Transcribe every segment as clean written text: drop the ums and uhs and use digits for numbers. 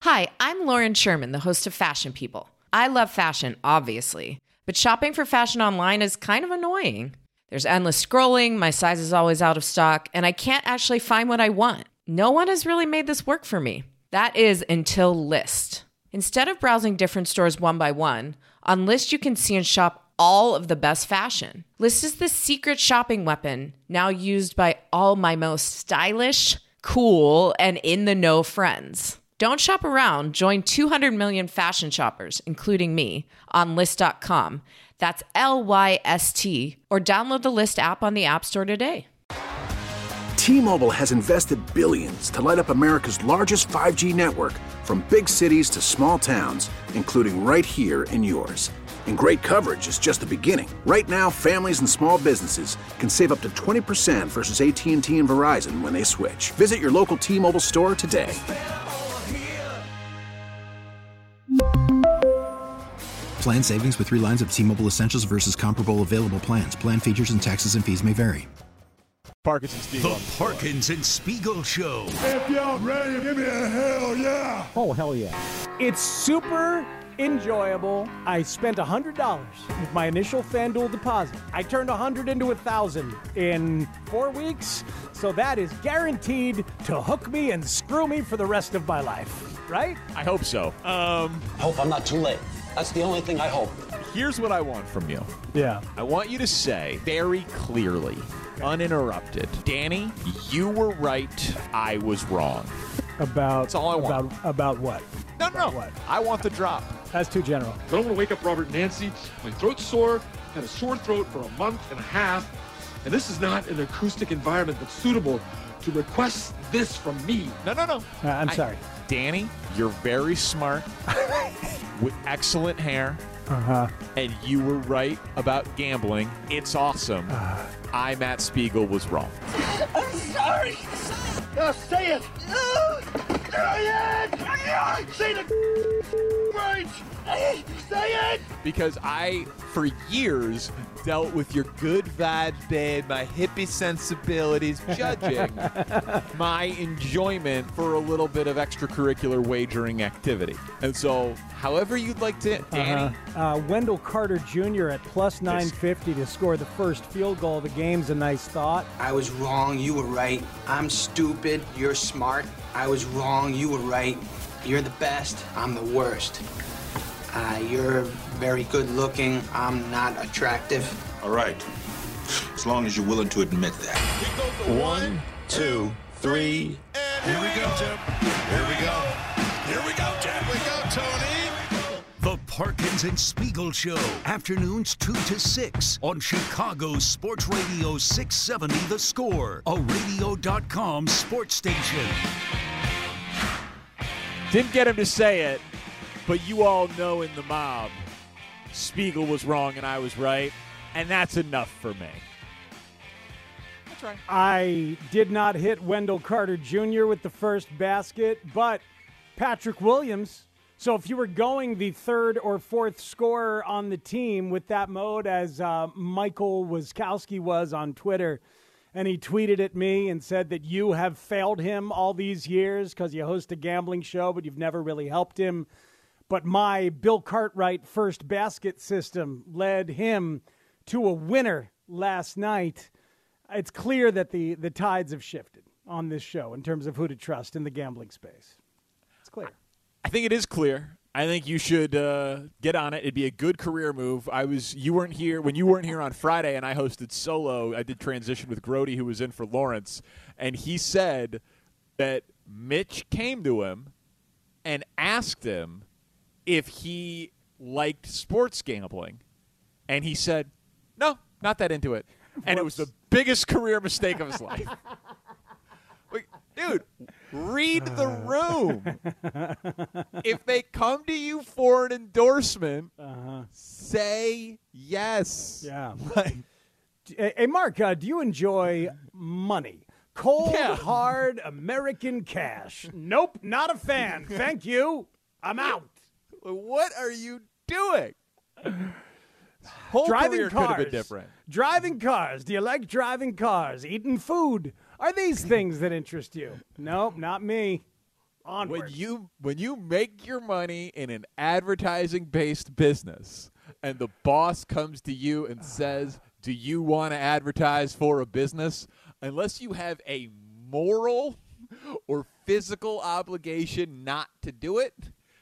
Hi, I'm Lauren Sherman, the host of Fashion People. I love fashion, obviously, but shopping for fashion online is kind of annoying. There's endless scrolling, my size is always out of stock, and I can't actually find what I want. No one has really made this work for me. That is until Lyst. Instead of browsing different stores one by one, on Lyst you can see and shop all of the best fashion. Lyst is the secret shopping weapon now used by all my most stylish, cool, and in-the-know friends. Don't shop around. Join 200 million fashion shoppers, including me, on Lyst.com. That's Lyst, or download the Lyst app on the App Store today. T-Mobile has invested billions to light up America's largest 5G network, from big cities to small towns, including right here in yours. And great coverage is just the beginning. Right now, families and small businesses can save up to 20% versus AT&T and Verizon when they switch. Visit your local T-Mobile store today. Plan savings with 3 lines of T-Mobile Essentials versus comparable available plans. Plan features and taxes and fees may vary. Parkins and Spiegel. The Parkins and Spiegel Show. If y'all ready, give me a hell yeah. Oh, hell yeah. It's super enjoyable. I spent $100 with my initial FanDuel deposit. I turned 100 into 1,000 in 4 weeks. So that is guaranteed to hook me and screw me for the rest of my life. Right? I hope so. I hope I'm not too late. That's the only thing I hope. Here's what I want from you. Yeah. I want you to say very clearly, uninterrupted, Danny, you were right, I was wrong. That's all I want. About what? No. What? I want the drop. That's too general. I don't want to wake up Robert and Nancy. My throat's sore. Had a sore throat for a month and a half. And this is not an acoustic environment that's suitable to request this from me. No. I'm sorry. Danny, you're very smart, with excellent hair, and you were right about gambling. It's awesome. I, Matt Spiegel, was wrong. I'm sorry. Say it. Say it. Say the right. Say it. Because I, for years, dealt with your good vibes, babe, my hippie sensibilities, judging my enjoyment for a little bit of extracurricular wagering activity. And so, however you'd like to, Danny. Wendell Carter Jr. at plus 950 to score the first field goal of the game's a nice thought. I was wrong, you were right. I'm stupid, you're smart. I was wrong, you were right. You're the best, I'm the worst. You're very good looking, I'm not attractive. All right, as long as you're willing to admit that. 1, 2, 3, and here we go, Tim. Here we go. Here we go, Tim. Here we go, Tony. The Parkins and Spiegel Show, afternoons 2 to 6 on Chicago's Sports Radio 670 The Score, a radio.com sports station. Didn't get him to say it, but you all know in the mob, Spiegel was wrong and I was right, and that's enough for me. That's right. I did not hit Wendell Carter Jr. with the first basket, but Patrick Williams. So if you were going the third or fourth scorer on the team with that mode, as Michael Wiskowski was on Twitter, and he tweeted at me and said that you have failed him all these years because you host a gambling show, but you've never really helped him. But my Bill Cartwright first basket system led him to a winner last night. It's clear that the tides have shifted on this show in terms of who to trust in the gambling space. It's clear. I think it is clear. I think you should get on it. It'd be a good career move. You weren't here when you weren't here on Friday, and I hosted solo. I did transition with Grody, who was in for Lawrence, and he said that Mitch came to him and asked him if he liked sports gambling, and he said, "No, not that into it." And it was the biggest career mistake of his life. Like, dude, read the room. If they come to you for an endorsement, say yes. Yeah. Hey, Mark, do you enjoy money? Cold, hard American cash. Nope, not a fan. Thank you. I'm out. What are you doing? Whole Driving career cars. could have been different. Driving cars. Do you like driving cars? Eating food. Are these things that interest you? Nope, not me. Onward. When you make your money in an advertising-based business and the boss comes to you and says, do you want to advertise for a business? Unless you have a moral or physical obligation not to do it,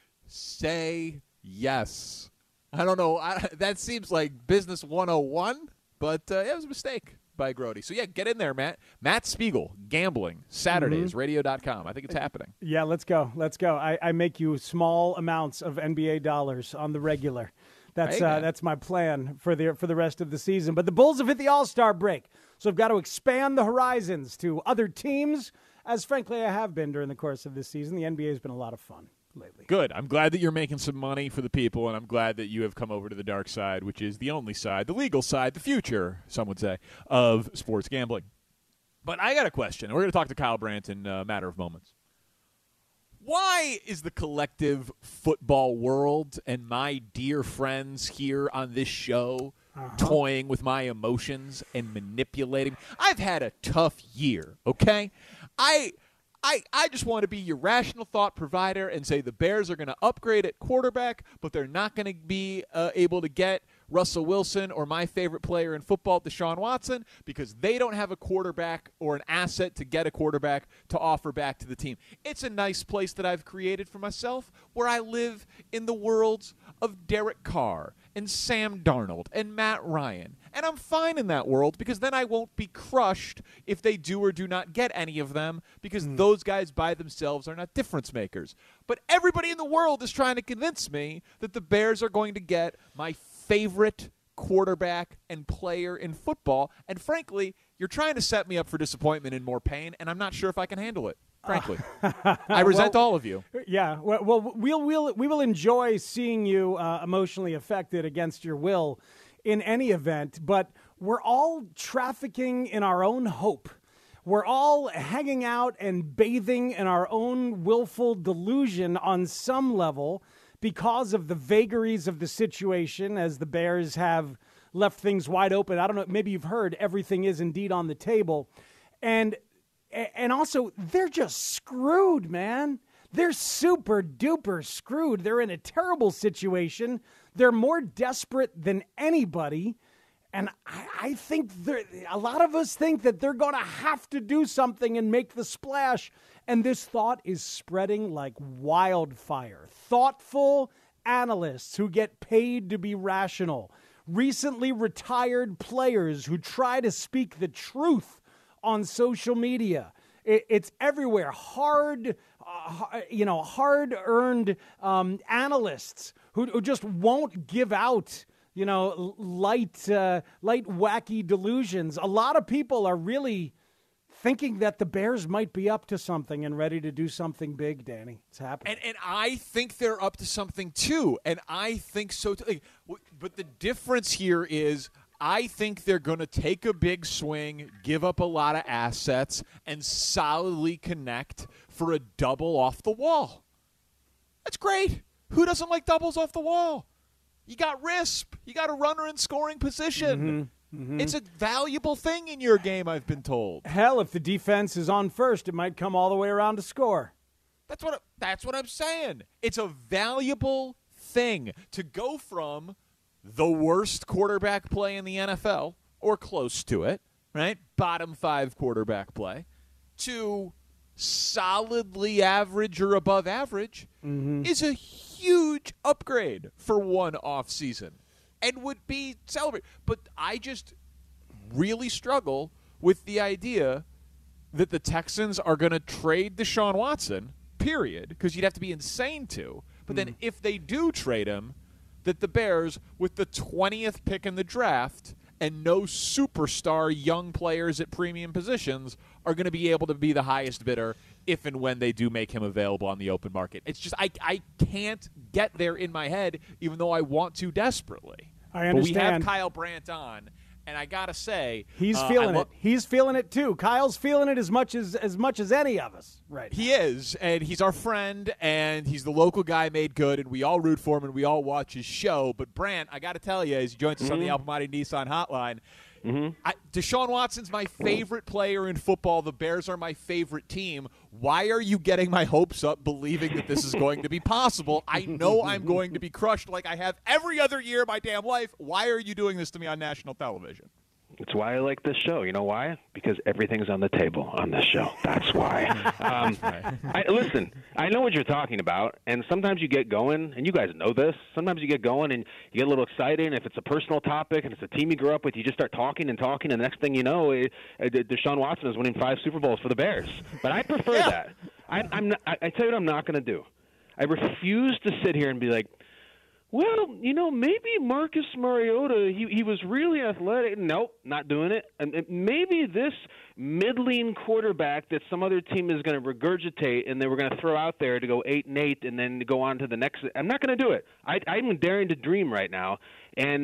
say yes. I don't know. That seems like business 101, but it was a mistake by Grote. So, yeah, get in there, Matt. Matt Spiegel, Gambling, Saturdays, radio.com. I think it's happening. Yeah, let's go. I make you small amounts of NBA dollars on the regular. That's my plan for the rest of the season. But the Bulls have hit the All-Star break, so I've got to expand the horizons to other teams, as frankly I have been during the course of this season. The NBA has been a lot of fun lately. Good. I'm glad that you're making some money for the people, and I'm glad that you have come over to the dark side, which is the only side, the legal side, the future, some would say, of sports gambling. But I got a question. We're going to talk to Kyle Brandt in a matter of moments. Why is the collective football world and my dear friends here on this show toying with my emotions and manipulating? I've had a tough year, okay? I just want to be your rational thought provider and say the Bears are going to upgrade at quarterback, but they're not going to be able to get Russell Wilson or my favorite player in football, Deshaun Watson, because they don't have a quarterback or an asset to get a quarterback to offer back to the team. It's a nice place that I've created for myself where I live in the worlds of Derek Carr and Sam Darnold and Matt Ryan. And I'm fine in that world because then I won't be crushed if they do or do not get any of them because those guys by themselves are not difference makers. But everybody in the world is trying to convince me that the Bears are going to get my favorite quarterback and player in football. And frankly, you're trying to set me up for disappointment and more pain, and I'm not sure if I can handle it. Frankly, I resent all of you. Yeah, well, we will enjoy seeing you emotionally affected against your will in any event, but we're all trafficking in our own hope. We're all hanging out and bathing in our own willful delusion on some level because of the vagaries of the situation as the Bears have left things wide open. I don't know, maybe you've heard everything is indeed on the table. And also, they're just screwed, man. They're super duper screwed. They're in a terrible situation. They're more desperate than anybody. And I think a lot of us think that they're going to have to do something and make the splash. And this thought is spreading like wildfire. Thoughtful analysts who get paid to be rational. Recently retired players who try to speak the truth on social media. It's everywhere. Hard-earned analysts who just won't give out, light wacky delusions. A lot of people are really thinking that the Bears might be up to something and ready to do something big, Danny. It's happening. And I think they're up to something, too. And I think so, too. But the difference here is I think they're going to take a big swing, give up a lot of assets, and solidly connect for a double off the wall. That's great. Who doesn't like doubles off the wall? You got RISP. You got a runner in scoring position. It's a valuable thing in your game, I've been told. Hell, if the defense is on first, it might come all the way around to score. That's what I'm saying. It's a valuable thing to go from the worst quarterback play in the NFL, or close to it, right? Bottom 5 quarterback play, to solidly average or above average is a huge upgrade for one offseason and would be celebrated. But I just really struggle with the idea that the Texans are going to trade Deshaun Watson, period, because you'd have to be insane to. But then if they do trade him, that the Bears, with the 20th pick in the draft and no superstar young players at premium positions, are going to be able to be the highest bidder if and when they do make him available on the open market. It's just I can't get there in my head, even though I want to desperately. I understand. But we have Kyle Brandt on, and I got to say, he's feeling it. He's feeling it too. Kyle's feeling it as much as any of us, right? He is, and he's our friend, and he's the local guy made good, and we all root for him, and we all watch his show. But Brandt, I got to tell you, as he joins us on the Alpamati Nissan Hotline, Deshaun Watson's my favorite player in football. The Bears are my favorite team. Why are you getting my hopes up believing that this is going to be possible? I know I'm going to be crushed like I have every other year of my damn life. Why are you doing this to me on national television? It's why I like this show. You know why? Because everything's on the table on this show. That's why. Listen, I know what you're talking about, and sometimes you get going, and you guys know this. Sometimes you get going, and you get a little excited, and if it's a personal topic, and it's a team you grew up with, you just start talking, and the next thing you know, Deshaun Watson is winning 5 Super Bowls for the Bears. But I prefer that. I tell you what I'm not going to do. I refuse to sit here and be like, well, maybe Marcus Mariota, he was really athletic. Nope, not doing it. And maybe this middling quarterback that some other team is going to regurgitate and they were going to throw out there to go 8-8 and then go on to the next. I'm not going to do it. I'm daring to dream right now. And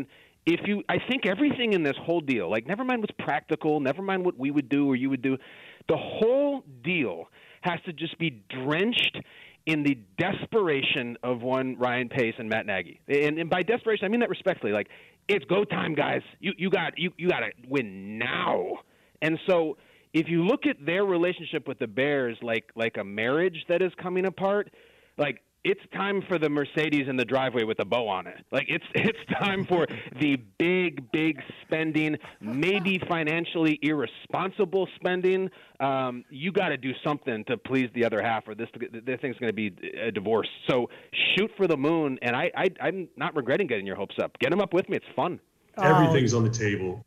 I think everything in this whole deal, like never mind what's practical, never mind what we would do or you would do, the whole deal has to just be drenched in the desperation of one Ryan Pace and Matt Nagy. And by desperation, I mean that respectfully. Like, it's go time, guys. You got to win now. And so if you look at their relationship with the Bears like a marriage that is coming apart, like, it's time for the Mercedes in the driveway with a bow on it. Like, it's time for the big spending, maybe financially irresponsible spending. You got to do something to please the other half, or this thing's going to be a divorce. So shoot for the moon, and I'm not regretting getting your hopes up. Get them up with me. It's fun. Everything's on the table.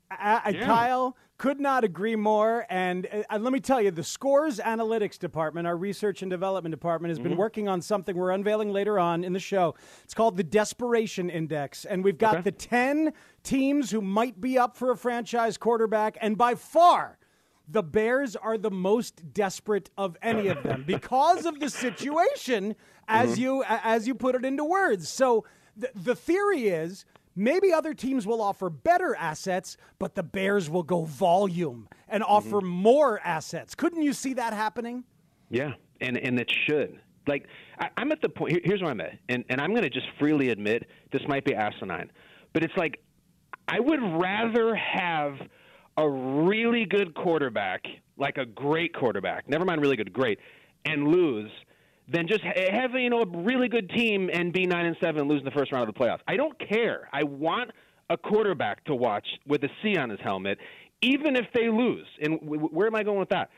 Kyle, could not agree more. And let me tell you, the Scores Analytics Department, our research and development department, has been working on something we're unveiling later on in the show. It's called the Desperation Index. And we've got the 10 teams who might be up for a franchise quarterback. And by far, the Bears are the most desperate of any of them because of the situation, as you put it into words. So the theory is, maybe other teams will offer better assets, but the Bears will go volume and offer more assets. Couldn't you see that happening? Yeah, and it should. Like, I'm at the point, here's where I'm at, and I'm going to just freely admit this might be asinine, but it's like I would rather have a really good quarterback, like a great quarterback, never mind really good, great, and lose than just have a really good team and be 9-7 and lose in the first round of the playoffs. I don't care. I want a quarterback to watch with a C on his helmet, even if they lose. And where am I going with that?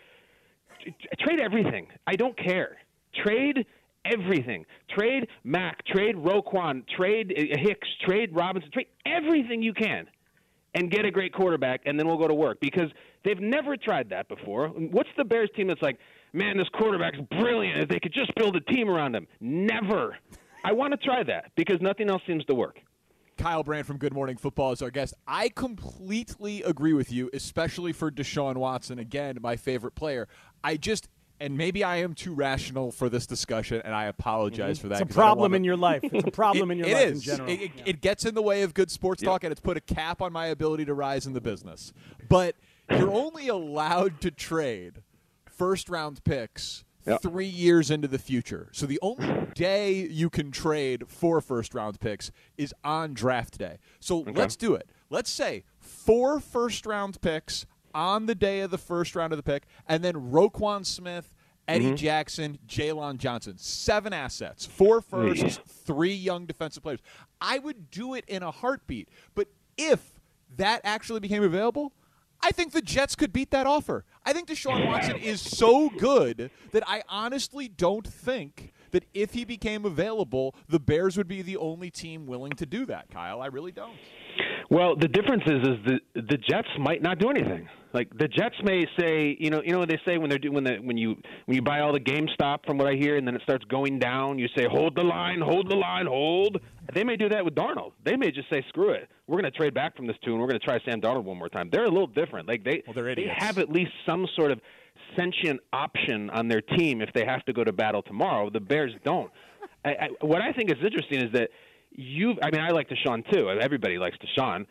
Trade everything. I don't care. Trade everything. Trade Mac. Trade Roquan. Trade Hicks. Trade Robinson. Trade everything you can and get a great quarterback, and then we'll go to work, because they've never tried that before. What's the Bears team that's like, man, this quarterback's brilliant. If they could just build a team around him. Never. I want to try that because nothing else seems to work. Kyle Brandt from Good Morning Football is our guest. I completely agree with you, especially for Deshaun Watson. Again, my favorite player. And maybe I am too rational for this discussion, and I apologize for that. It's a problem in your life. It's a problem in your life in general. It gets in the way of good sports talk, and it's put a cap on my ability to rise in the business. But you're only allowed to trade first-round picks 3 years into the future. So the only day you can trade 4 first-round picks is on draft day. So let's do it. Let's say 4 first-round picks on the day of the first round of the pick, and then Roquan Smith, Eddie Jackson, Jaylon Johnson. 7 assets, 4 firsts, 3 young defensive players. I would do it in a heartbeat. But if that actually became available, I think the Jets could beat that offer. I think Deshaun Watson is so good that I honestly don't think that if he became available, the Bears would be the only team willing to do that, Kyle. I really don't. Well, the difference is the Jets might not do anything. Like, the Jets may say, you know what they say when you buy all the GameStop, from what I hear, and then it starts going down, you say hold the line, hold. They may do that with Darnold. They may just say screw it. We're going to trade back from this tune. We're going to try Sam Darnold one more time. They're a little different. Like they have at least some sort of sentient option on their team if they have to go to battle tomorrow. The Bears don't. What I think is interesting is that I like Deshaun too. Everybody likes Deshaun.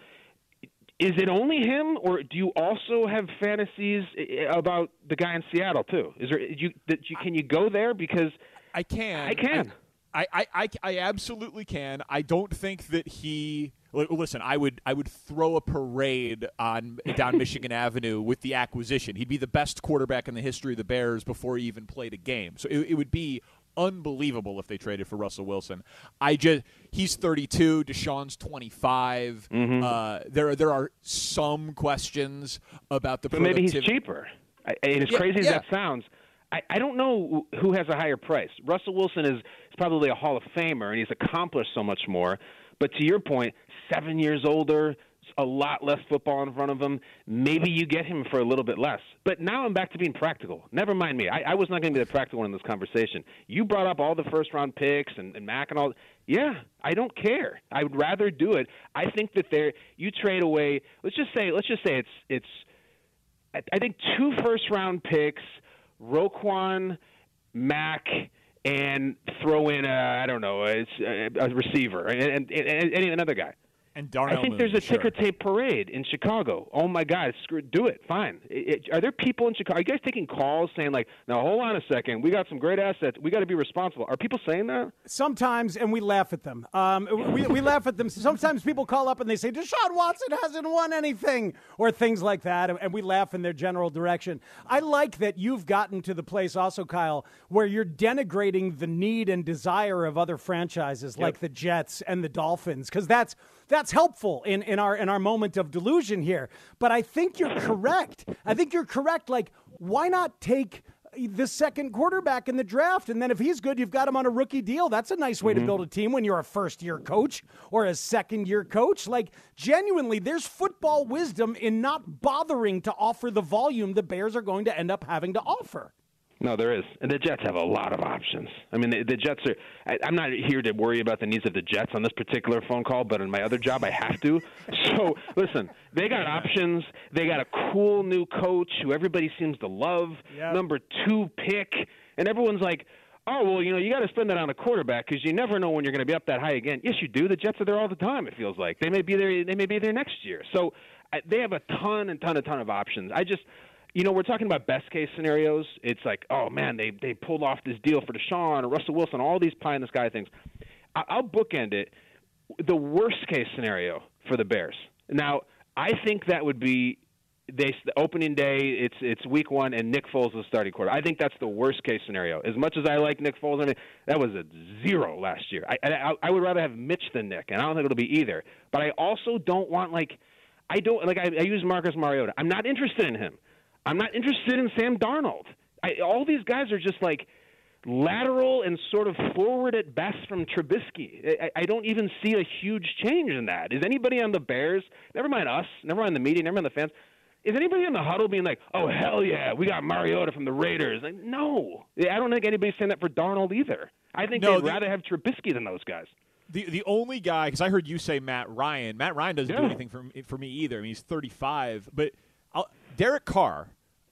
Is it only him, or do you also have fantasies about the guy in Seattle too? Can you go there? Because I can. I can. I absolutely can. I don't think that he. Listen, I would throw a parade down Michigan Avenue with the acquisition. He'd be the best quarterback in the history of the Bears before he even played a game. So it would be unbelievable if they traded for Russell Wilson. He's 32, Deshaun's 25. There are some questions about the productivity. Maybe he's cheaper. And as crazy as that sounds, I don't know who has a higher price. Russell Wilson is probably a Hall of Famer, and he's accomplished so much more. But to your point, 7 years older, a lot less football in front of him. Maybe you get him for a little bit less. But now I'm back to being practical. Never mind me. I was not going to be the practical one in this conversation. You brought up all the first-round picks and Mac and all. Yeah, I don't care. I would rather do it. I think that you trade away. Let's just say it's. I think 2 first-round picks, Roquan, Mac, and throw in a receiver and another guy. And Darnell I think there's a ticker tape parade in Chicago. Oh, my God. Do it. Fine. Are there people in Chicago? Are you guys taking calls saying, like, now, hold on a second. We got some great assets. We got to be responsible. Are people saying that? Sometimes, and we laugh at them. We laugh at them. Sometimes people call up and they say, Deshaun Watson hasn't won anything, or things like that, and we laugh in their general direction. I like that you've gotten to the place also, Kyle, where you're denigrating the need and desire of other franchises like the Jets and the Dolphins, because that's helpful in our moment of delusion here. But I think you're correct. Like, why not take the second quarterback in the draft? And then if he's good, you've got him on a rookie deal. That's a nice way to build a team when you're a first-year coach or a second-year coach. Like, genuinely, there's football wisdom in not bothering to offer the volume the Bears are going to end up having to offer. No, there is. And the Jets have a lot of options. I mean, the Jets are – I'm not here to worry about the needs of the Jets on this particular phone call, but in my other job I have to. So, listen, they got options. They got a cool new coach who everybody seems to love, number 2 pick. And everyone's like, oh, well, you got to spend that on a quarterback because you never know when you're going to be up that high again. Yes, you do. The Jets are there all the time, it feels like. They may be there next year. So they have a ton of options. We're talking about best-case scenarios. It's like, oh, man, they pulled off this deal for Deshaun or Russell Wilson, all these pie-in-the-sky things. I'll bookend it. The worst-case scenario for the Bears. Now, I think that would be the opening day, it's week 1, and Nick Foles is the starting quarterback. I think that's the worst-case scenario. As much as I like Nick Foles, that was a 0 last year. I would rather have Mitch than Nick, and I don't think it'll be either. But I also don't want, I use Marcus Mariota. I'm not interested in him. I'm not interested in Sam Darnold. All these guys are just like lateral and sort of forward at best from Trubisky. I don't even see a huge change in that. Is anybody on the Bears, never mind us, never mind the media, never mind the fans, is anybody in the huddle being like, oh, hell yeah, we got Mariota from the Raiders? Like, no. I don't think anybody's saying that for Darnold either. I think they'd rather have Trubisky than those guys. The only guy, because I heard you say Matt Ryan. Matt Ryan doesn't do anything for me either. I mean, he's 35, but Derek Carr,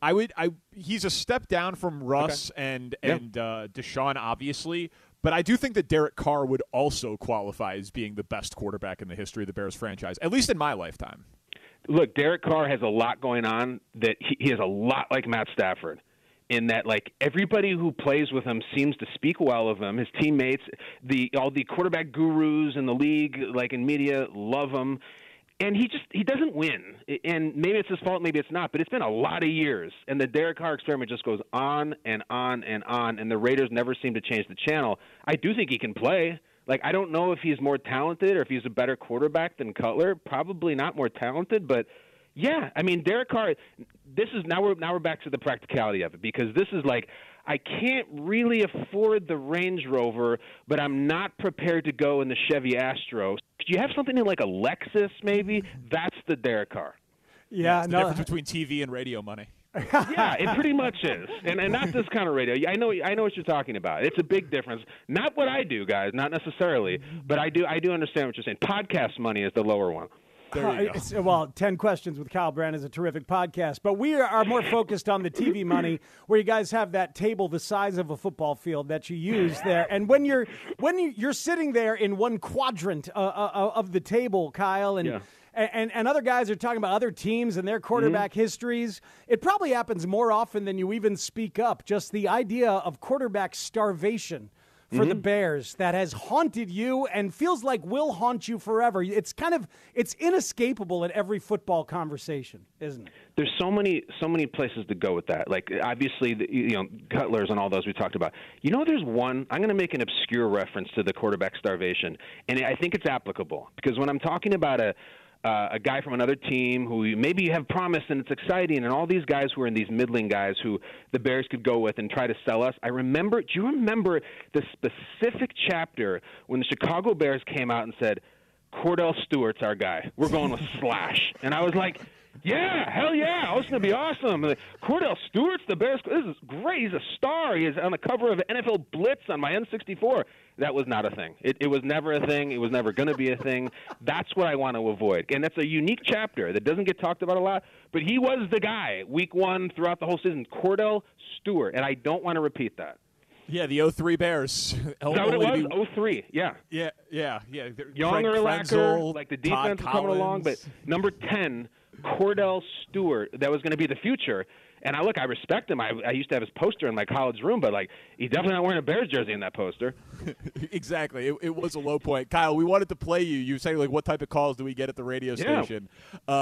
he's a step down from Russ and Deshaun, obviously, but I do think that Derek Carr would also qualify as being the best quarterback in the history of the Bears franchise, at least in my lifetime. Look, Derek Carr has a lot going on that he is a lot like Matt Stafford, in that everybody who plays with him seems to speak well of him. His teammates, all the quarterback gurus in the league, in media, love him. And he doesn't win. And maybe it's his fault, maybe it's not, but it's been a lot of years. And the Derek Carr experiment just goes on and on and on, and the Raiders never seem to change the channel. I do think he can play. I don't know if he's more talented or if he's a better quarterback than Cutler. Probably not more talented, but yeah, I mean, Derek Carr, now we're back to the practicality of it, because this is I can't really afford the Range Rover, but I'm not prepared to go in the Chevy Astro. Do you have something in a Lexus maybe? That's the Derek Carr. Yeah, it's the difference between TV and radio money. Yeah, it pretty much is, and not this kind of radio. I know what you're talking about. It's a big difference. Not what I do, guys, not necessarily, but I do understand what you're saying. Podcast money is the lower one. There you go. Well, 10 Questions with Kyle Brandt is a terrific podcast, but we are more focused on the TV money, where you guys have that table the size of a football field that you use there. And when you're sitting there in one quadrant of the table, Kyle, and other guys are talking about other teams and their quarterback histories, it probably happens more often than you even speak up. Just the idea of quarterback starvation for the Bears that has haunted you and feels like will haunt you forever? It's inescapable at every football conversation, isn't it? There's so many places to go with that. Like, obviously, Cutlers and all those we talked about. There's one. I'm going to make an obscure reference to the quarterback starvation, and I think it's applicable because when I'm talking about a guy from another team who maybe you have promised and it's exciting, and all these guys who are in these middling guys who the Bears could go with and try to sell us. Do you remember the specific chapter when the Chicago Bears came out and said, Cordell Stewart's our guy. We're going with Slash. And I was like, yeah, hell yeah. Oh, it's going to be awesome. Like, Cordell Stewart's the Bears. This is great. He's a star. He is on the cover of NFL Blitz on my N64. That was not a thing. It was never a thing. It was never going to be a thing. That's what I want to avoid. And that's a unique chapter that doesn't get talked about a lot. But he was the guy week one throughout the whole season, Cordell Stewart. And I don't want to repeat that. Yeah, the 03 Bears. Is that what it was? 03, yeah. Yeah. Younger, lacquer, like the defense was coming along. But number 10, Cordell Stewart, that was going to be the future. And I respect him. I used to have his poster in my college room, but he's definitely not wearing a Bears jersey in that poster. Exactly. It was a low point. Kyle, we wanted to play you. You were saying, what type of calls do we get at the radio station?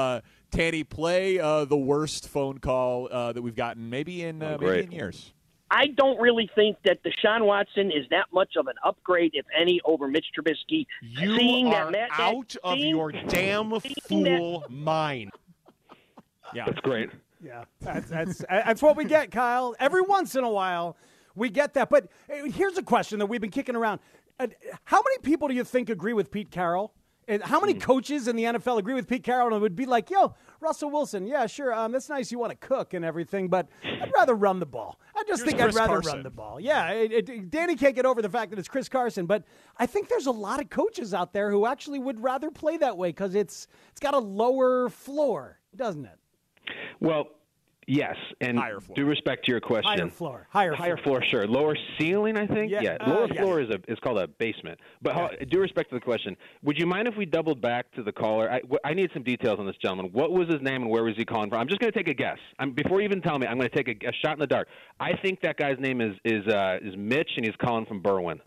Tanny, play the worst phone call that we've gotten maybe in years. I don't really think that Deshaun Watson is that much of an upgrade, if any, over Mitch Trubisky. You are out of your damn fool mind. Yeah, that's great. Yeah, that's what we get, Kyle. Every once in a while, we get that. But here's a question that we've been kicking around. How many people do you think agree with Pete Carroll? And how many coaches in the NFL agree with Pete Carroll and would be like, Russell Wilson, yeah, sure, that's nice you want to cook and everything, but I'd rather run the ball. I'd rather run the ball. Yeah, Danny can't get over the fact that it's Chris Carson, but I think there's a lot of coaches out there who actually would rather play that way because it's got a lower floor, doesn't it? Well, yes, and due respect to your question. Higher floor, sure. Lower ceiling, I think? Yeah. Lower floor is called a basement. But due respect to the question, would you mind if we doubled back to the caller? I need some details on this gentleman. What was his name and where was he calling from? I'm just going to take a guess. Before you even tell me, I'm going to take a shot in the dark. I think that guy's name is Mitch, and he's calling from Berwyn.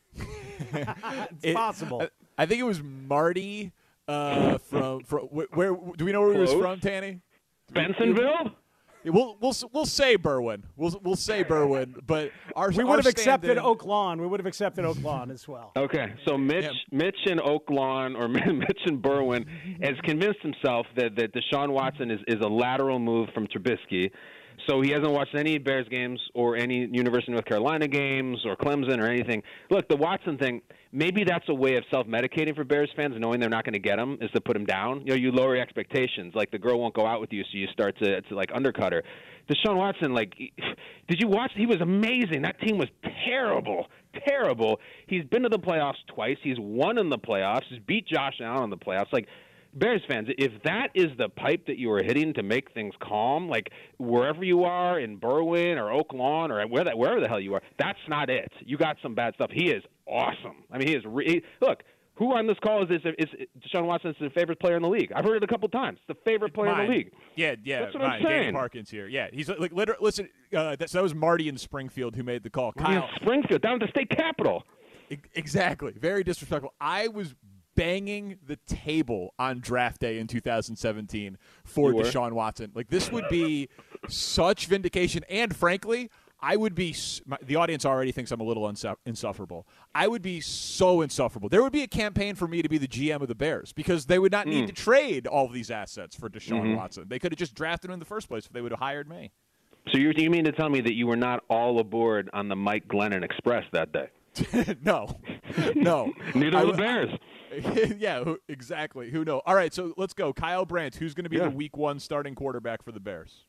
It's possible. I think it was Marty from where? Do we know where he was from, Tanny? Bensonville? We'll say Berwyn. We'll say Berwyn, but we would have accepted Oak Lawn. We would have accepted Oak Lawn as well. Okay, so Mitch in Oak Lawn or Mitch in Berwyn has convinced himself that Deshaun Watson is a lateral move from Trubisky. So he hasn't watched any Bears games or any University of North Carolina games or Clemson or anything. Look, the Watson thing, maybe that's a way of self-medicating for Bears fans, knowing they're not going to get him, is to put him down. You lower your expectations. Like, the girl won't go out with you, so you start to undercut her. Deshaun Watson, did you watch? He was amazing. That team was terrible. He's been to the playoffs twice. He's won in the playoffs. He's beat Josh Allen in the playoffs. Bears fans, if that is the pipe that you are hitting to make things calm, wherever you are in Berwyn or Oak Lawn or wherever the hell you are, that's not it. You got some bad stuff. He is awesome. I mean, he is look, who on this call is Deshaun Watson the favorite player in the league? I've heard it a couple times. The favorite player in the league. Yeah. That's what I'm saying. Danny Parkins here. Yeah, he's literally. Listen, that was Marty in Springfield who made the call. Kyle, Springfield, down at the state capitol. Exactly. Very disrespectful. I was banging the table on draft day in 2017 for Deshaun Watson. This would be such vindication, and frankly, I would be the audience already thinks I'm a little insufferable. I would be so insufferable. There would be a campaign for me to be the GM of the Bears because they would not need to trade all of these assets for Deshaun Watson. They could have just drafted him in the first place if they would have hired me. So you mean to tell me that you were not all aboard on the Mike Glennon Express that day? No. Neither were the Bears. Yeah, exactly. Who knows? All right, so let's go. Kyle Brandt, who's going to be the Week 1 starting quarterback for the Bears?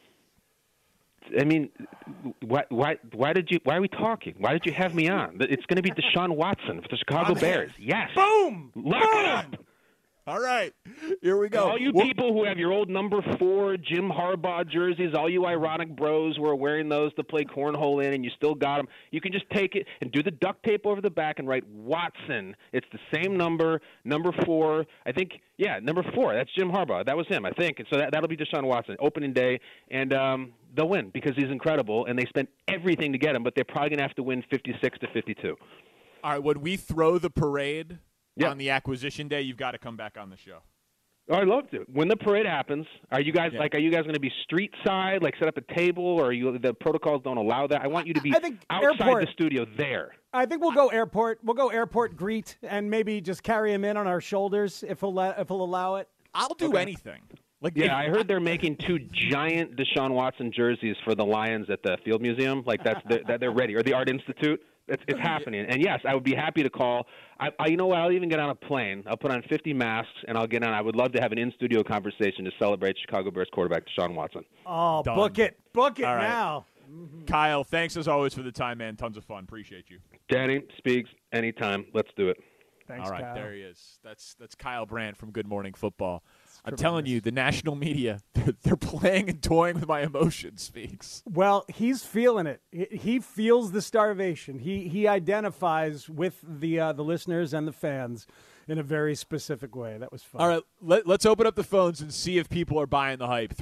I mean, why are we talking? Why did you have me on? It's going to be Deshaun Watson for the Chicago Bears. Yes. Boom. Lock it up. All right, here we go. And all you people who have your old number 4 Jim Harbaugh jerseys, all you ironic bros who are wearing those to play cornhole in, and you still got them, you can just take it and do the duct tape over the back and write Watson. It's the same number 4. I think, number 4. That's Jim Harbaugh. That was him, I think. And so that'll be Deshaun Watson, opening day, and they'll win because he's incredible, and they spent everything to get him, but they're probably going to have to win 56-52. All right, when we throw the parade on the acquisition day, you've got to come back on the show. Oh, I'd love to. When the parade happens, are you guys going to be street side, like set up a table, or the protocols don't allow that? I want you to be outside the studio there. I think we'll go airport. We'll go airport greet and maybe just carry him in on our shoulders if he'll allow it. I'll do anything. I heard they're making 2 giant Deshaun Watson jerseys for the Lions at the Field Museum. Like that they're ready, or the Art Institute. It's happening. And, yes, I would be happy to call. You know what? I'll even get on a plane. I'll put on 50 masks, and I'll get on. I would love to have an in-studio conversation to celebrate Chicago Bears quarterback Deshaun Watson. Oh, Done. book it. Book it All right. now. Kyle, thanks as always for the time, man. Tons of fun. Appreciate you. Danny, Speaks, anytime. Let's do it. Thanks, All right, Kyle. there he is. That's Kyle Brandt from Good Morning Football. I'm telling you, the national media, they're playing and toying with my emotions, Speaks. Well, he's feeling it. He feels the starvation. He identifies with the listeners and the fans in a very specific way. That was fun. All right, let's open up the phones and see if people are buying the hype.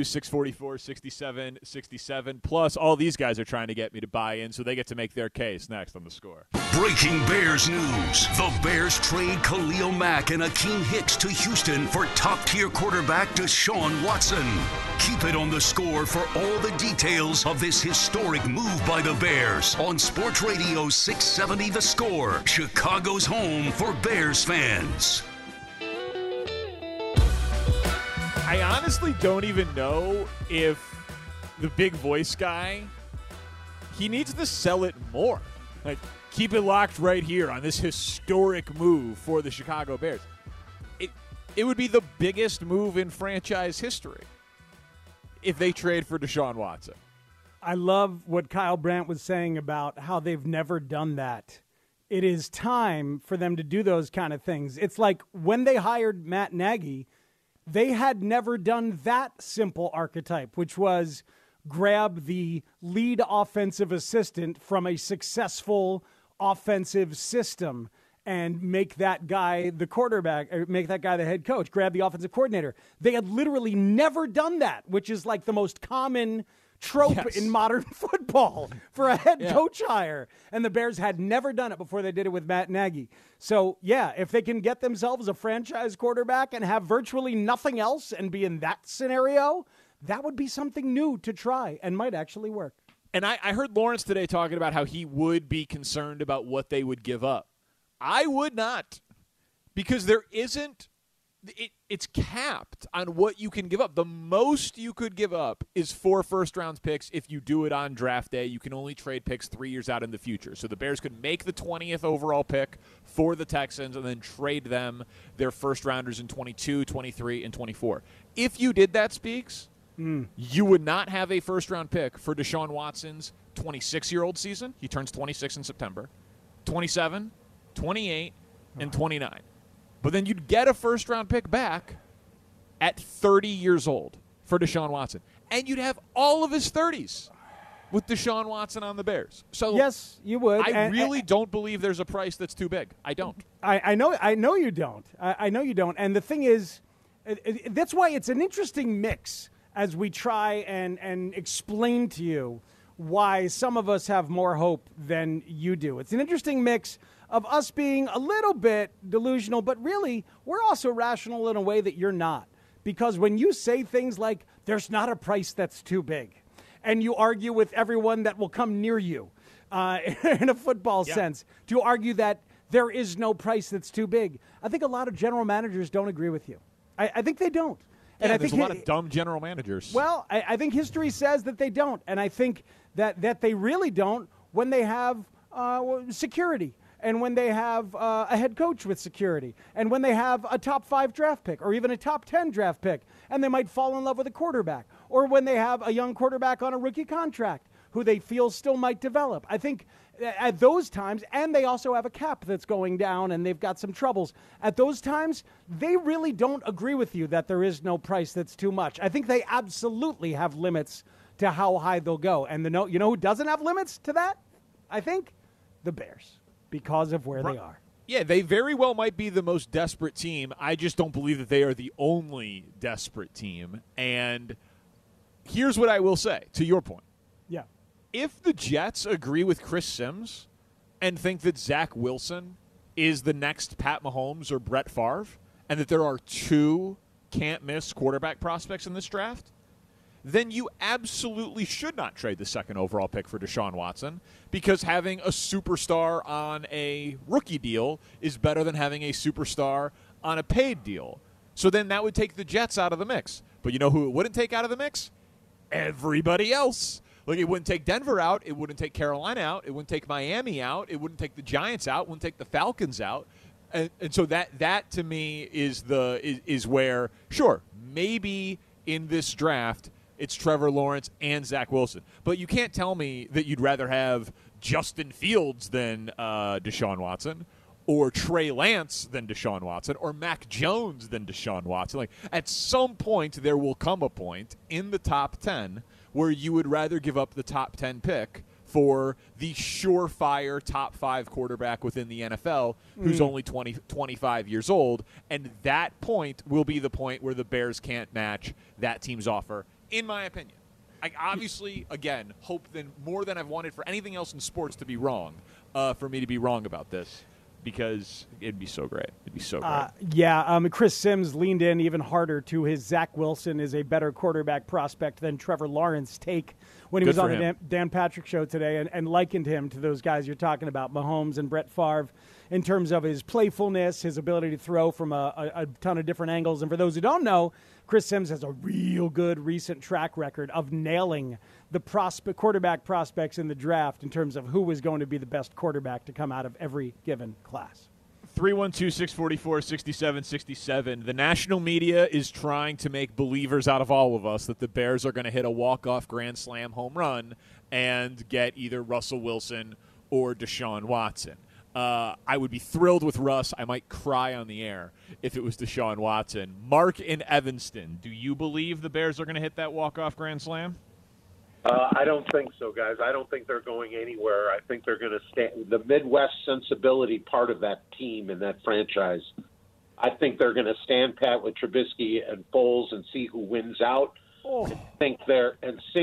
312-644-6767. Plus, all these guys are trying to get me to buy in, so they get to make their case next on The Score. Breaking Bears news. The Bears trade Khalil Mack and Akeem Hicks to Houston for top-tier quarterback Deshaun Watson. Keep it on The Score for all the details of this historic move by the Bears on Sports Radio 670 The Score, Chicago's home for Bears fans. I honestly don't even know if the big voice guy, he needs to sell it more. Like, keep it locked right here on this historic move for the Chicago Bears. It would be the biggest move in franchise history if they trade for Deshaun Watson. I love what Kyle Brandt was saying about how they've never done that. It is time for them to do those kind of things. It's like when they hired Matt Nagy, they had never done that simple archetype, which was grab the lead offensive assistant from a successful offensive system and make that guy the quarterback, or make that guy the head coach, grab the offensive coordinator. They had literally never done that, which is like the most common trope in modern football for a head coach hire. And the Bears had never done it before they did it with Matt Nagy. So, if they can get themselves a franchise quarterback and have virtually nothing else and be in that scenario, that would be something new to try and might actually work. And I heard Lawrence today talking about how he would be concerned about what they would give up. I would not, because there isn't it's capped on what you can give up. The most you could give up is 4 first-round picks. If you do it on draft day, you can only trade picks 3 years out in the future. So the Bears could make the 20th overall pick for the Texans and then trade them their first-rounders in 22, 23, and 24. If you did that, Speaks, you would not have a first-round pick for Deshaun Watson's 26-year-old season. He turns 26 in September. 27, 28, and 29. But then you'd get a first-round pick back at 30 years old for Deshaun Watson. And you'd have all of his 30s with Deshaun Watson on the Bears. So yes, you would. I really don't believe there's a price that's too big. I don't. I know you don't. I know you don't. And the thing is, that's why it's an interesting mix as we try and explain to you why some of us have more hope than you do. It's an interesting mix of us being a little bit delusional, but really, we're also rational in a way that you're not. Because when you say things like, there's not a price that's too big, and you argue with everyone that will come near you in a football sense, to argue that there is no price that's too big, I think a lot of general managers don't agree with you. I think they don't. And I there's think a lot of dumb general managers. Well, I think history says that they don't. And I think that they really don't when they have security, and when they have a head coach with security, and when they have a top 5 draft pick or even a top 10 draft pick, and they might fall in love with a quarterback, or when they have a young quarterback on a rookie contract who they feel still might develop. I think At those times, and they also have a cap that's going down, and they've got some troubles. At those times, they really don't agree with you that there is no price that's too much. I think they absolutely have limits to how high they'll go. And you know who doesn't have limits to that? I think the Bears, because of where they are. Yeah, they very well might be the most desperate team. I just don't believe that they are the only desperate team. And here's what I will say, to your point. Yeah. If the Jets agree with Chris Sims and think that Zach Wilson is the next Pat Mahomes or Brett Favre, and that there are two can't-miss quarterback prospects in this draft, then you absolutely should not trade the second overall pick for Deshaun Watson, because having a superstar on a rookie deal is better than having a superstar on a paid deal. So then that would take the Jets out of the mix. But you know who it wouldn't take out of the mix? Everybody else. Like, it wouldn't take Denver out. It wouldn't take Carolina out. It wouldn't take Miami out. It wouldn't take the Giants out. It wouldn't take the Falcons out. And so that to me is where, sure, maybe in this draft it's Trevor Lawrence and Zach Wilson. But you can't tell me that you'd rather have Justin Fields than Deshaun Watson, or Trey Lance than Deshaun Watson, or Mac Jones than Deshaun Watson. Like, at some point, there will come a point in the top 10 where you would rather give up the top 10 pick for the surefire top 5 quarterback within the NFL who's only 25 years old. And that point will be the point where the Bears can't match that team's offer, in my opinion. I obviously, again, hope more than I've wanted for anything else in sports to be wrong, for me to be wrong about this. Because it'd be so great. It'd be so great. Chris Sims leaned in even harder to his Zach Wilson is a better quarterback prospect than Trevor Lawrence take when he was on the Dan Patrick Show today, and likened him to those guys you're talking about, Mahomes and Brett Favre, in terms of his playfulness, his ability to throw from a ton of different angles. And for those who don't know, Chris Sims has a real good recent track record of nailing the quarterback prospects in the draft in terms of who was going to be the best quarterback to come out of every given class. 312-644-6767. The national media is trying to make believers out of all of us that the Bears are going to hit a walk-off grand slam home run and get either Russell Wilson or Deshaun Watson. I would be thrilled with Russ. I might cry on the air if it was Deshaun Watson. Mark in Evanston, do you believe the Bears are going to hit that walk-off grand slam? I don't think so, guys. I don't think they're going anywhere. I think they're going to stay. The Midwest sensibility part of that team and that franchise, I think they're going to stand pat with Trubisky and Foles and see who wins out, and sink their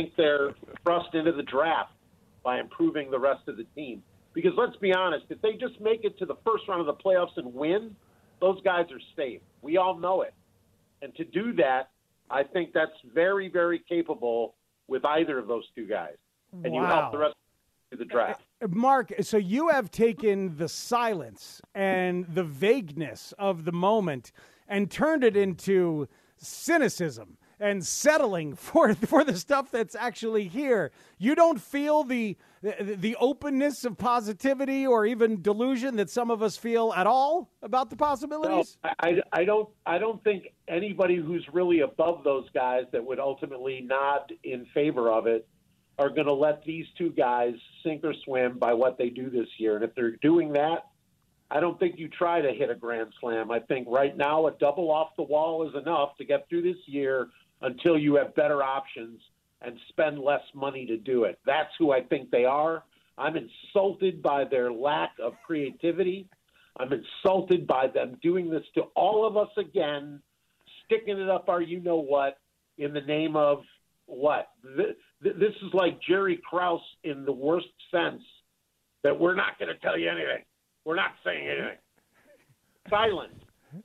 thrust into the draft by improving the rest of the team. Because let's be honest, if they just make it to the first round of the playoffs and win, those guys are safe. We all know it. And to do that, I think that's very, very capable with either of those two guys. And you help the rest of the draft. Mark, so you have taken the silence and the vagueness of the moment and turned it into cynicism and settling for the stuff that's actually here. You don't feel the openness of positivity or even delusion that some of us feel at all about the possibilities? No, I don't think anybody who's really above those guys that would ultimately nod in favor of it are going to let these two guys sink or swim by what they do this year. And if they're doing that, I don't think you try to hit a grand slam. I think right now a double off the wall is enough to get through this year until you have better options and spend less money to do it. That's who I think they are. I'm insulted by their lack of creativity. I'm insulted by them doing this to all of us again, sticking it up our you-know-what in the name of what? This is like Jerry Krause in the worst sense, that we're not going to tell you anything. We're not saying anything. Silence.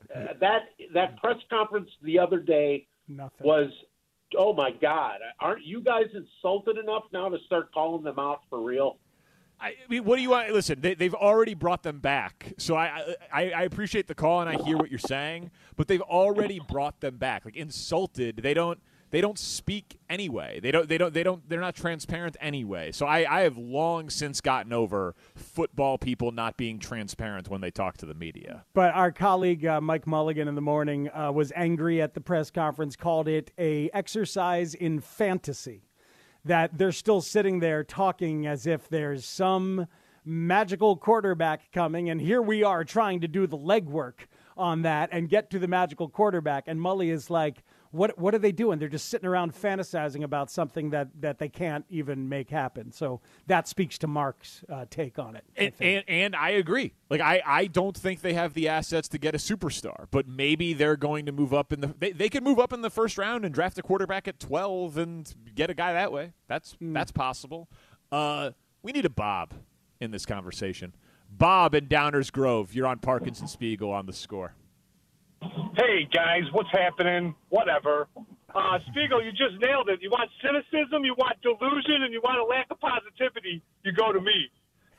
That press conference the other day was, oh, my God. Aren't you guys insulted enough now to start calling them out for real? I mean, what do you want? Listen, they've already brought them back. So I appreciate the call, and I hear what you're saying. But they've already brought them back. Like, insulted, they don't speak anyway. They're not transparent anyway. So I have long since gotten over football people not being transparent when they talk to the media. But our colleague Mike Mulligan in the morning was angry at the press conference, called it a exercise in fantasy, that they're still sitting there talking as if there's some magical quarterback coming, and here we are trying to do the legwork on that and get to the magical quarterback. And Mully is like, what are they doing? They're just sitting around fantasizing about something that they can't even make happen. So that speaks to Mark's take on it. And I agree. Like, I don't think they have the assets to get a superstar, but maybe they're going to move up in the they can move up in the first round and draft a quarterback at 12 and get a guy that way. That's possible. We need a Bob in this conversation. Bob in Downers Grove, you're on Parkinson Spiegel on The Score. Hey, guys, what's happening? Whatever. Spiegel, you just nailed it. You want cynicism, you want delusion, and you want a lack of positivity, you go to me.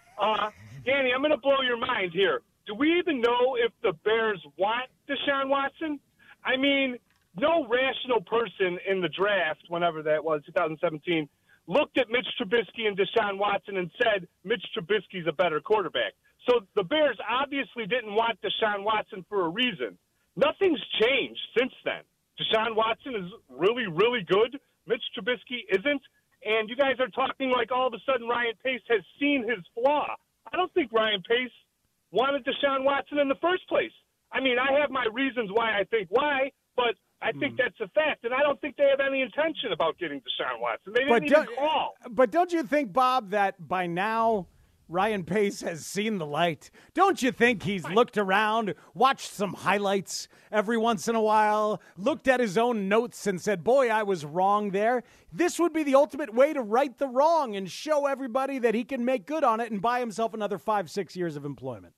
Danny, I'm going to blow your mind here. Do we even know if the Bears want Deshaun Watson? I mean, no rational person in the draft, whenever that was, 2017, looked at Mitch Trubisky and Deshaun Watson and said, Mitch Trubisky's a better quarterback. So the Bears obviously didn't want Deshaun Watson for a reason. Nothing's changed since then. Deshaun Watson is really, really good. Mitch Trubisky isn't. And you guys are talking like all of a sudden Ryan Pace has seen his flaw. I don't think Ryan Pace wanted Deshaun Watson in the first place. I mean, I have my reasons why I think why, but I think that's a fact. And I don't think they have any intention about getting Deshaun Watson. They didn't even call. But don't you think, Bob, that by now Ryan Pace has seen the light? Don't you think he's looked around, watched some highlights every once in a while, looked at his own notes and said, boy, I was wrong there? This would be the ultimate way to right the wrong and show everybody that he can make good on it and buy himself another 5-6 years of employment.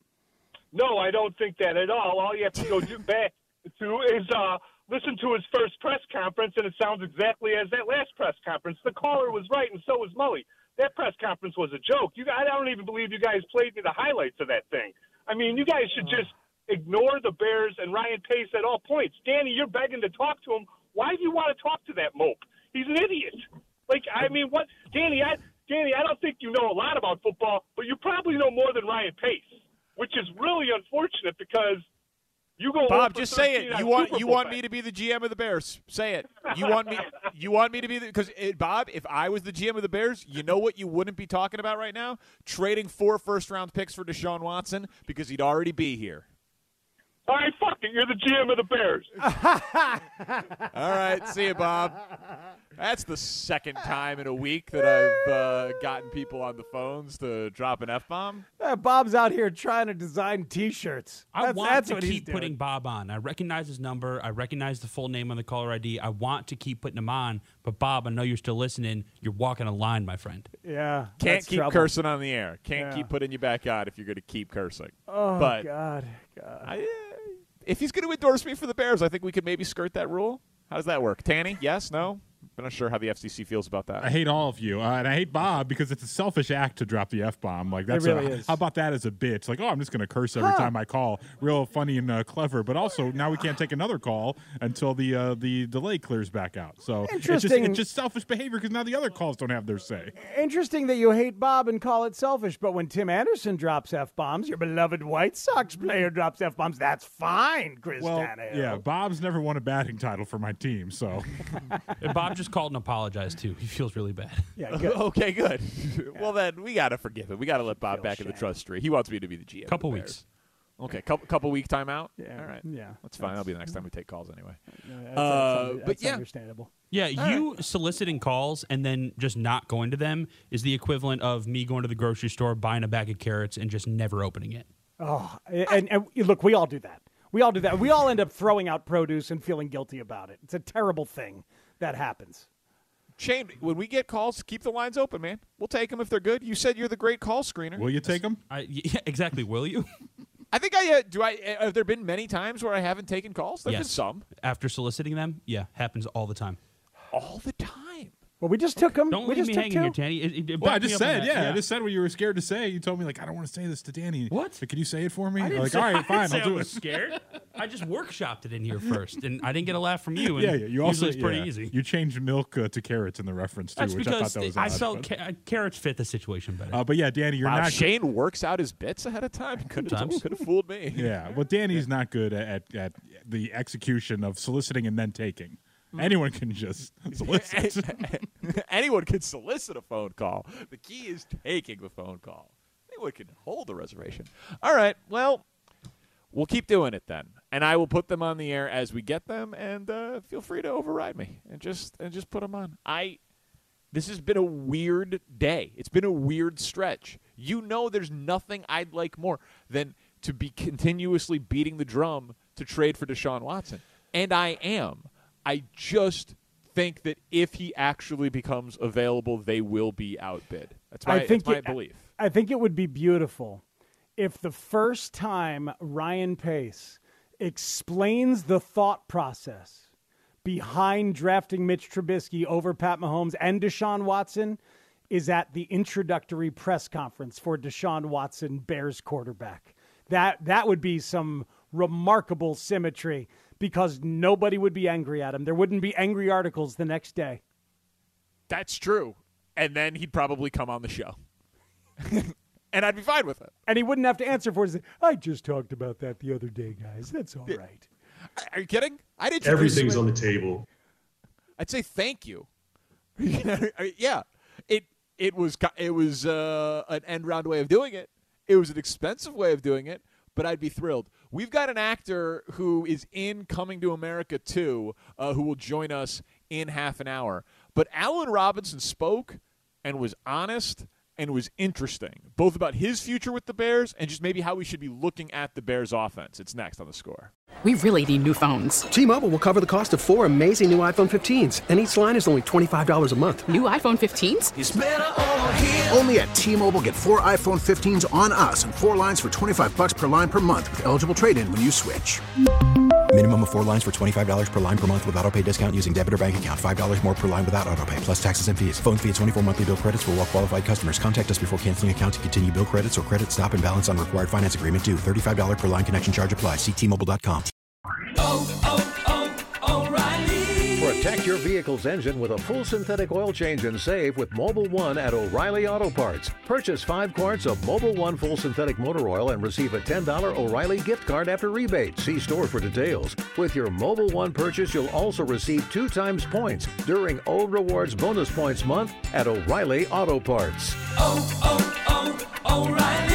No, I don't think that at all. All you have to go back to is listen to his first press conference, and it sounds exactly as that last press conference. The caller was right, and so was Mully. That press conference was a joke. I don't even believe you guys played me the highlights of that thing. I mean, you guys should just ignore the Bears and Ryan Pace at all points. Danny, you're begging to talk to him. Why do you want to talk to that mope? He's an idiot. Like, I mean, what? Danny, I don't think you know a lot about football, but you probably know more than Ryan Pace, which is really unfortunate because you go. Bob, just say it. You want me to be the GM of the Bears? Say it. You want me to be because Bob, if I was the GM of the Bears, you know what you wouldn't be talking about right now? Trading 4 first-round picks for Deshaun Watson because he'd already be here. All right, fuck it. You're the GM of the Bears. All right, see you, Bob. That's the second time in a week that I've gotten people on the phones to drop an F-bomb. Bob's out here trying to design T-shirts. I want to keep putting Bob on. I recognize his number. I recognize the full name on the caller ID. I want to keep putting him on. But, Bob, I know you're still listening. You're walking a line, my friend. Yeah. Can't keep cursing on the air. Can't keep putting you back out if you're going to keep cursing. Oh, but God. If he's going to endorse me for the Bears, I think we could maybe skirt that rule. How does that work? Tanny, yes, no? I'm not sure how the FCC feels about that. I hate all of you, and I hate Bob because it's a selfish act to drop the F-bomb. Like that's it really is. How about that as a bitch? Like, oh, I'm just going to curse every time I call. Real funny and clever, but also now we can't take another call until the delay clears back out. So it's just selfish behavior because now the other calls don't have their say. Interesting that you hate Bob and call it selfish, but when Tim Anderson drops F-bombs, your beloved White Sox player drops F-bombs, that's fine, Chris Tannehill. Yeah, Bob's never won a batting title for my team, so. And Bob just called and apologized, too. He feels really bad. Yeah, good. Okay, good. Well, then we got to forgive him. We got to let Bob back in the trust tree. He wants me to be the GM. Couple weeks. Okay, couple week timeout? Yeah. All right. Yeah. That's fine. That'll be the next time we take calls anyway. That's understandable. Yeah, you soliciting calls and then just not going to them is the equivalent of me going to the grocery store, buying a bag of carrots, and just never opening it. Oh, and look, we all do that. We all do that. We all end up throwing out produce and feeling guilty about it. It's a terrible thing that happens. Shane, when we get calls, keep the lines open, man. We'll take them if they're good. You said you're the great call screener. Will you take them? Yeah, exactly. Will you? I think have there been many times where I haven't taken calls? There's been some. After soliciting them, yeah, happens all the time. All the time? Well, we just took them. Don't leave me hanging here, Tanny. I just said, I just said what you were scared to say. You told me, like, I don't want to say this to Danny. What? But can you say it for me? I like, all right, fine, I'll do I it. was scared. I just workshopped it in here first, and I didn't get a laugh from you. And yeah. You also it's pretty easy. You changed milk to carrots in the reference too, That's which because I thought that was I odd, felt carrots fit the situation better. But yeah, Danny, you're not. Shane works out his bits ahead of time. Could have fooled me. Yeah, well, Danny's not good at the execution of soliciting and then taking. Anyone can just solicit. Anyone can solicit a phone call. The key is taking the phone call. anyone can hold a reservation. All right, well, we'll keep doing it then, and I will put them on the air as we get them, and feel free to override me and just put them on. This has been a weird day. It's been a weird stretch. You know, there's nothing I'd like more than to be continuously beating the drum to trade for Deshaun Watson, and I am. I just think that if he actually becomes available, they will be outbid. That's my belief. I think it would be beautiful if the first time Ryan Pace explains the thought process behind drafting Mitch Trubisky over Pat Mahomes and Deshaun Watson is at the introductory press conference for Deshaun Watson, Bears quarterback. That would be some remarkable symmetry, because nobody would be angry at him. There wouldn't be angry articles the next day. That's true. And then he'd probably come on the show. And I'd be fine with it. And he wouldn't have to answer for it. I just talked about that the other day, guys. That's all right. Are you kidding? Everything's on the table. I'd say thank you. Yeah. It was an end round way of doing it. It was an expensive way of doing it, but I'd be thrilled. We've got an actor who is in Coming to America 2 who will join us in half an hour. But Allen Robinson spoke and was honest and was interesting, both about his future with the Bears and just maybe how we should be looking at the Bears offense. It's next on The Score. We really need new phones. T-Mobile will cover the cost of 4 amazing new iPhone 15s, and each line is only $25 a month. New iPhone 15s? It's better over here. Only at T-Mobile, get 4 iPhone 15s on us and 4 lines for $25 per line per month with eligible trade-in when you switch. Minimum of 4 lines for $25 per line per month with autopay discount using debit or bank account. $5 more per line without autopay, plus taxes and fees. Phone fee at 24 monthly bill credits for well-qualified customers. Contact us before canceling account to continue bill credits or credit stop and balance on required finance agreement due. $35 per line connection charge applies. See T-Mobile.com. O'Reilly. Protect your vehicle's engine with a full synthetic oil change and save with Mobil 1 at O'Reilly Auto Parts. Purchase 5 quarts of Mobil 1 full synthetic motor oil and receive a $10 O'Reilly gift card after rebate. See store for details. With your Mobil 1 purchase, you'll also receive 2 times points during O Rewards Bonus Points Month at O'Reilly Auto Parts. O'Reilly.